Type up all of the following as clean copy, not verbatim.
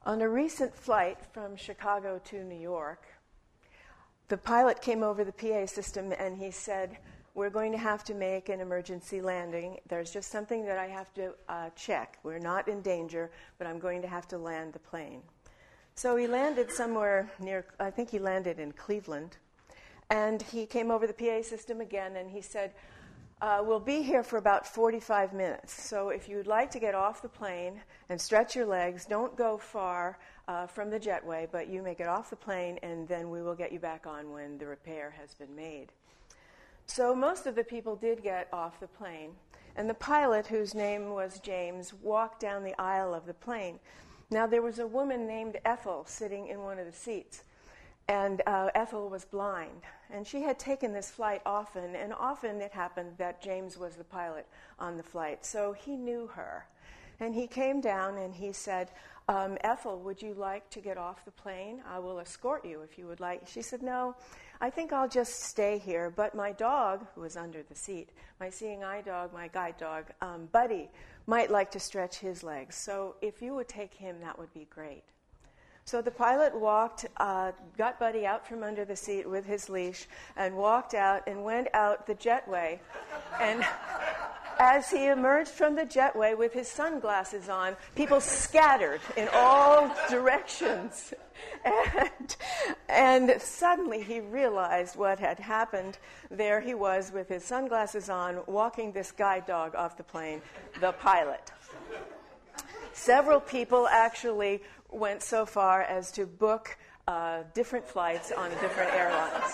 On a recent flight from Chicago to New York, the pilot came over the PA system and he said, "We're going to have to make an emergency landing. There's just something that I have to check. We're not in danger, but I'm going to have to land the plane." So he landed somewhere near, I think he landed in Cleveland, and he came over the PA system again and he said, "We'll be here for about 45 minutes. So if you'd like to get off the plane and stretch your legs, don't go far from the jetway, but you may get off the plane and then we will get you back on when the repair has been made." So most of the people did get off the plane, and the pilot, whose name was James, walked down the aisle of the plane. Now there was a woman named Ethel sitting in one of the seats. And Ethel was blind, and she had taken this flight often, and often it happened that James was the pilot on the flight, so he knew her. And he came down and he said, "Ethel, would you like to get off the plane? I will escort you if you would like." She said, "No, I think I'll just stay here, but my dog," who was under the seat, my seeing eye dog, my guide dog, Buddy, might like to stretch his legs, so if you would take him, that would be great." So the pilot got Buddy out from under the seat with his leash and walked out and went out the jetway. And as he emerged from the jetway with his sunglasses on, people scattered in all directions. And suddenly he realized what had happened. There he was with his sunglasses on, walking this guide dog off the plane, the pilot. Several people actually went so far as to book different flights on different airlines.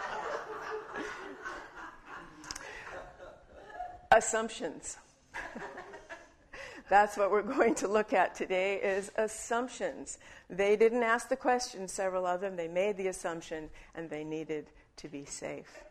Assumptions. That's what we're going to look at today, is assumptions. They didn't ask the question, several of them. They made the assumption, and they needed to be safe.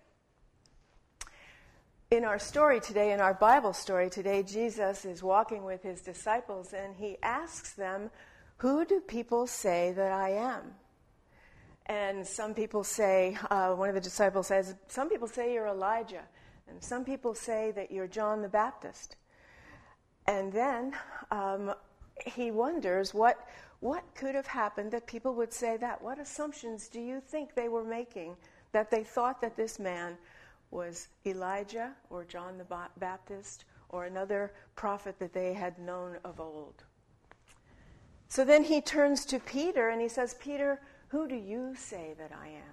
In our story today, in our Bible story today, Jesus is walking with his disciples, and he asks them, "Who do people say that I am?" And some people say, one of the disciples says, "Some people say you're Elijah, and some people say that you're John the Baptist." And then he wonders what could have happened that people would say that. What assumptions do you think they were making that they thought that this man was Elijah or John the Baptist or another prophet that they had known of old? So then he turns to Peter and he says, "Peter, who do you say that I am?"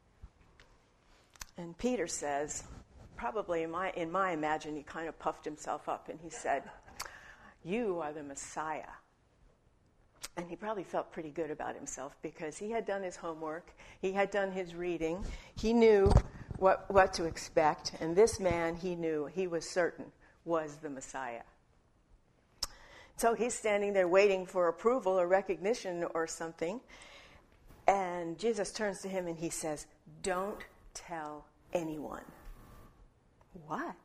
And Peter says, probably in my imagination, he kind of puffed himself up and he said, "You are the Messiah." And he probably felt pretty good about himself because he had done his homework, he had done his reading, he knew what to expect, and this man, he knew, he was certain, was the Messiah. So he's standing there waiting for approval or recognition or something, and Jesus turns to him and he says, "Don't tell anyone." What?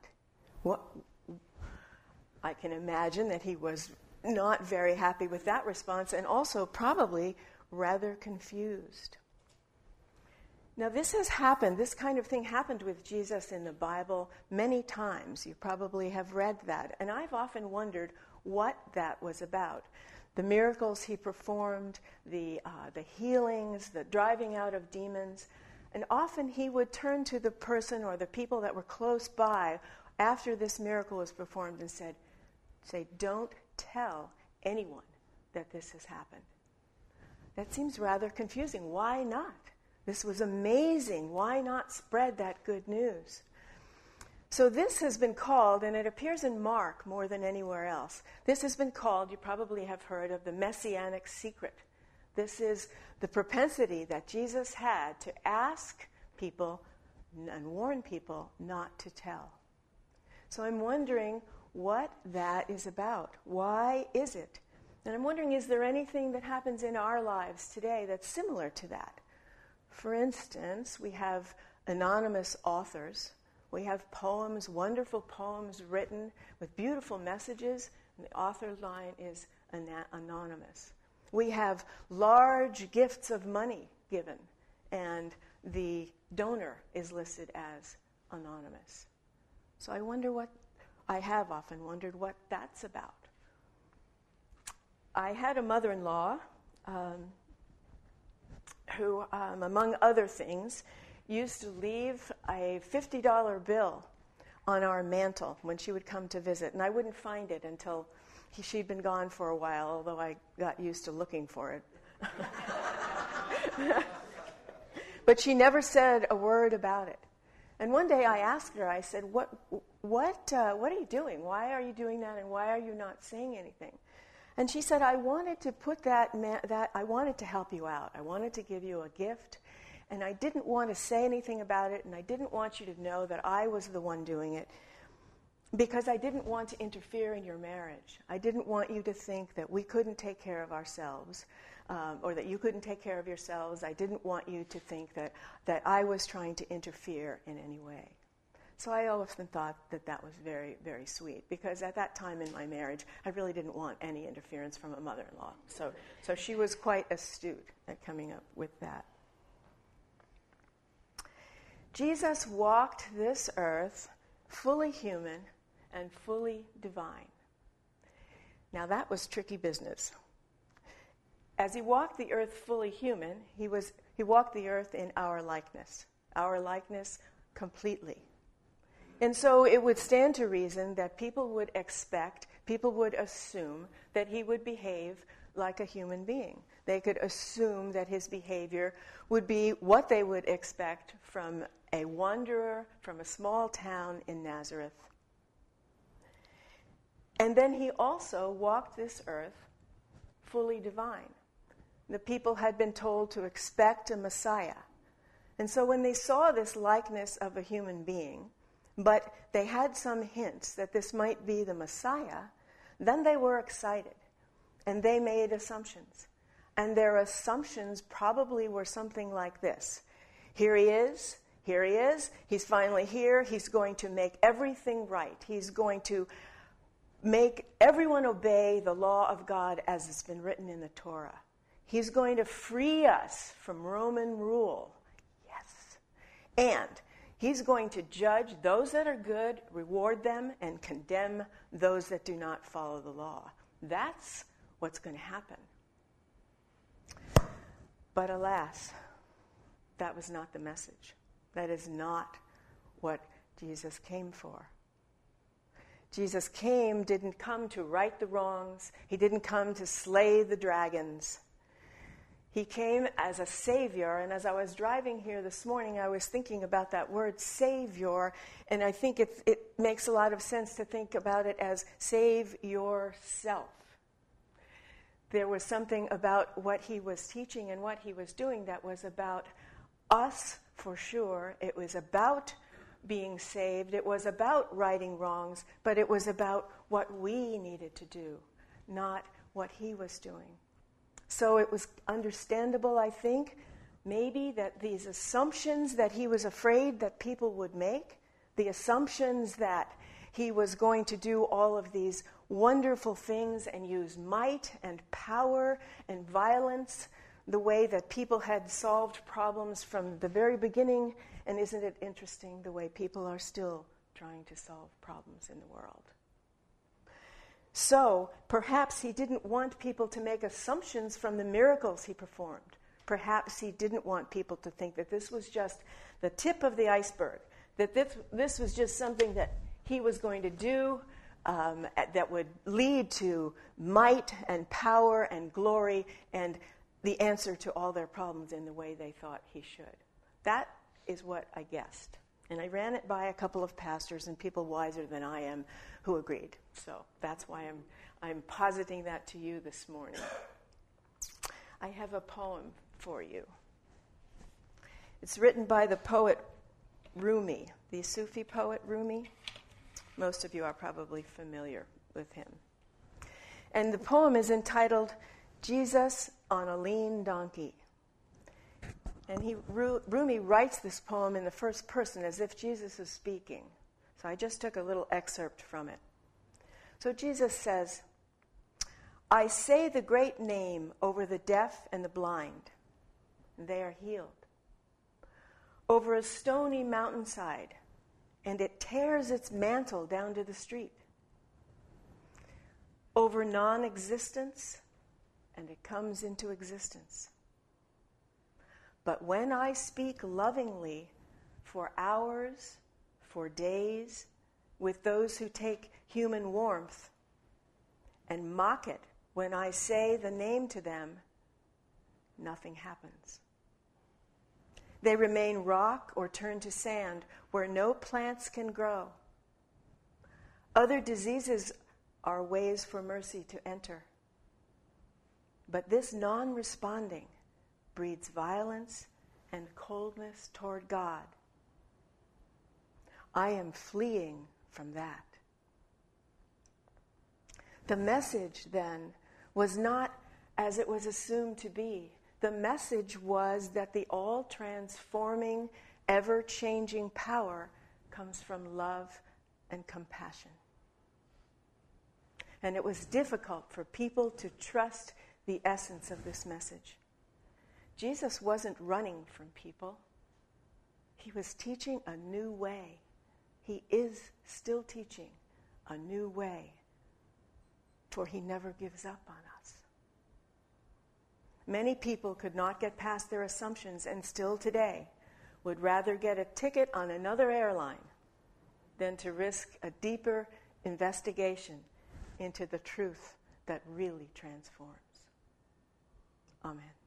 I can imagine that he was not very happy with that response, and also probably rather confused. Now this kind of thing happened with Jesus in the Bible many times. You probably have read that. And I've often wondered what that was about. The miracles he performed, the healings, the driving out of demons. And often he would turn to the person or the people that were close by after this miracle was performed and say, "Don't tell anyone that this has happened." That seems rather confusing. Why not? This was amazing. Why not spread that good news? So this has been called, and it appears in Mark more than anywhere else, this has been called, you probably have heard of, the Messianic secret. This is the propensity that Jesus had to ask people and warn people not to tell. So I'm wondering what that is about. Why is it? And I'm wondering, is there anything that happens in our lives today that's similar to that? For instance, we have anonymous authors. We have poems, wonderful poems written with beautiful messages, and the author line is anonymous. We have large gifts of money given, and the donor is listed as anonymous. So I have often wondered what that's about. I had a mother-in-law who, among other things, used to leave a $50 bill on our mantle when she would come to visit. And I wouldn't find it until she'd been gone for a while, although I got used to looking for it. But she never said a word about it. And one day I asked her, I said, what are you doing? Why are you doing that, and why are you not saying anything? And she said, I wanted to put that I wanted to help you out. I wanted to give you a gift, and I didn't want to say anything about it, and I didn't want you to know that I was the one doing it, because I didn't want to interfere in your marriage. I didn't want you to think that we couldn't take care of ourselves, or that you couldn't take care of yourselves. I didn't want you to think that I was trying to interfere in any way. So I often thought that was very, very sweet, because at that time in my marriage, I really didn't want any interference from a mother-in-law. So she was quite astute at coming up with that. Jesus walked this earth fully human and fully divine. Now that was tricky business. As he walked the earth fully human, he walked the earth in our likeness completely. And so it would stand to reason that people would assume that he would behave like a human being. They could assume that his behavior would be what they would expect from a wanderer from a small town in Nazareth. And then he also walked this earth fully divine. The people had been told to expect a Messiah. And so when they saw this likeness of a human being, but they had some hints that this might be the Messiah, then they were excited, and they made assumptions. And their assumptions probably were something like this. Here he is, he's finally here, he's going to make everything right. He's going to make everyone obey the law of God as it's been written in the Torah. He's going to free us from Roman rule. Yes. And he's going to judge those that are good, reward them, and condemn those that do not follow the law. That's what's going to happen. But alas, that was not the message. That is not what Jesus came for. Jesus didn't come to right the wrongs. He didn't come to slay the dragons. He came as a savior, and as I was driving here this morning, I was thinking about that word savior, and I think it makes a lot of sense to think about it as save yourself. There was something about what he was teaching and what he was doing that was about us, for sure. It was about being saved. It was about righting wrongs, but it was about what we needed to do, not what he was doing. So it was understandable, I think, maybe that these assumptions that he was afraid that people would make, the assumptions that he was going to do all of these wonderful things and use might and power and violence, the way that people had solved problems from the very beginning. And isn't it interesting the way people are still trying to solve problems in the world? So perhaps he didn't want people to make assumptions from the miracles he performed. Perhaps he didn't want people to think that this was just the tip of the iceberg, that this was just something that he was going to do that would lead to might and power and glory and the answer to all their problems in the way they thought he should. That is what I guessed. And I ran it by a couple of pastors and people wiser than I am who agreed. So that's why I'm positing that to you this morning. I have a poem for you. It's written by the poet Rumi, the Sufi poet Rumi. Most of you are probably familiar with him. And the poem is entitled Jesus on a Lean Donkey. And Rumi writes this poem in the first person as if Jesus is speaking. So I just took a little excerpt from it. So Jesus says, I say the great name over the deaf and the blind, and they are healed. Over a stony mountainside, and it tears its mantle down to the street. Over non-existence, and it comes into existence. But when I speak lovingly for hours, for days, with those who take human warmth, and mock it when I say the name to them, nothing happens. They remain rock or turn to sand where no plants can grow. Other diseases are ways for mercy to enter. But this non-responding breeds violence and coldness toward God. I am fleeing from that. The message, then, was not as it was assumed to be. The message was that the all-transforming, ever-changing power comes from love and compassion. And it was difficult for people to trust the essence of this message. Jesus wasn't running from people. He was teaching a new way. He is still teaching a new way, for he never gives up on us. Many people could not get past their assumptions and still today would rather get a ticket on another airline than to risk a deeper investigation into the truth that really transforms. Amen.